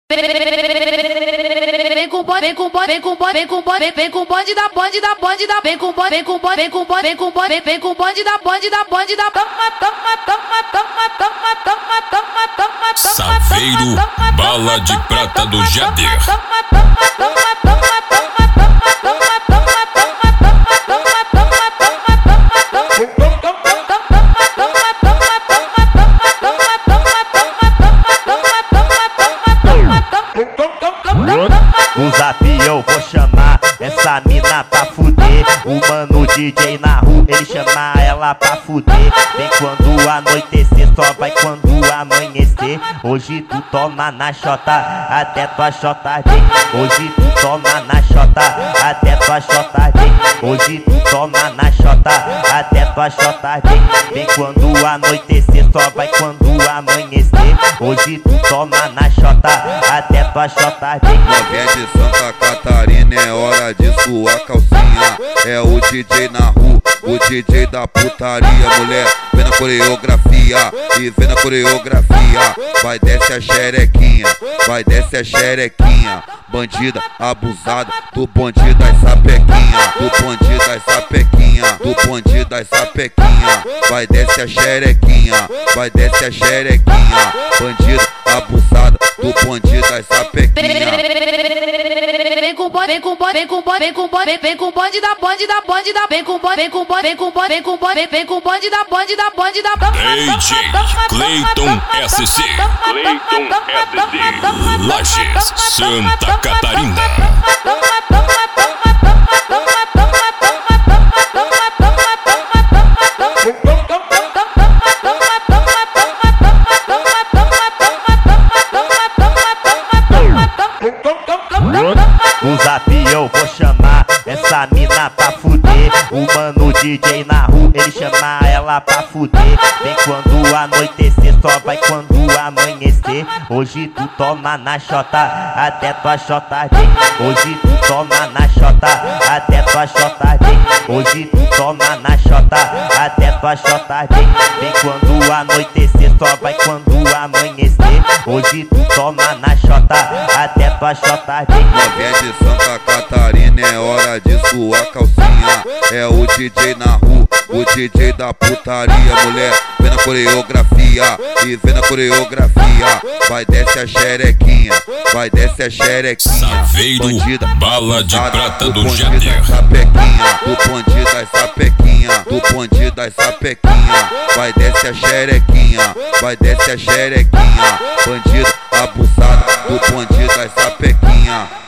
Vem com bonde da bonde da vem com bonde da Saveiro, bala de prata do Jader. No zap eu vou chamar essa mina pra fuder. O mano DJ na rua, ele chama ela pra fuder. Vem quando anoitecer, só vai quando amanhecer. Hoje tu toma na chota, até tua chota vem. Hoje tu toma na chota, até tua chota vem. Hoje tu toma na chota, até tua chota vem. Vem quando anoitecer, só vai quando amanhecer. Hoje tu toma na chota, até tua chota vem. Novinha de Santa Catarina, é hora de suar calcinha. É o DJ na rua, o DJ da putaria. Mulher, vem na coreografia e vem na coreografia. Vai desce a xerequinha, vai desce a xerequinha. Bandida abusada do bonde das sapequinha, do bonde das sapequinha, do bonde das sapequinha. Vai desce a xerequinha, vai desce a xerequinha. Bandida abusada do bonde das sapequinha. Vem com bonde da DJ Cleiton SC, Lages, Santa Catarina. No zap eu vou chamar essa mina pra fuder. O mano DJ na rua, ele chama ela pra fuder. Vem quando anoitecer, só vai quando amanhecer. Hoje tu toma na chota, até tua chota vem. Hoje tu toma na chota, até tua chota vem. Hoje tu toma na chota, até tua chota vem. Vem quando anoitecer, só vai quando amanhecer. Hoje tu toma na chota, até tua chota vem. Novinha de Santa Catarina, é hora de suar calcinha. É o DJ na rua, o DJ da putaria. Mulher, vem na coreografia e vem na coreografia. Vai desce a xerequinha, vai desce a xerequinha. Saveiro, bandida bala de prata do bonde Jader. das sapequinha, do bonde das sapequinha, do bonde das sapequinha. Vai desce a xerequinha, vai desce a xerequinha. Bandida abusada do bonde das sapequinha.